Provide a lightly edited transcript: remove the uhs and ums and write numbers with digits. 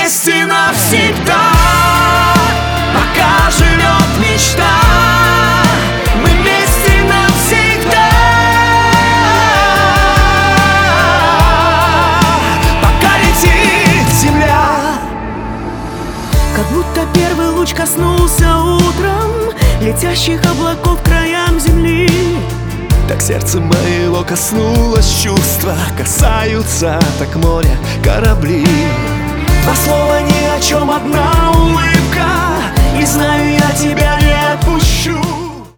вместе навсегда. Пока живет мечта, мы вместе навсегда. Пока летит земля. Как будто первый луч коснулся утром летящих облаков к краям земли. Так сердце моего коснулось чувства, касаются так моря корабли. Два слова ни о чем, одна улыбка, и знаю, я тебя не отпущу.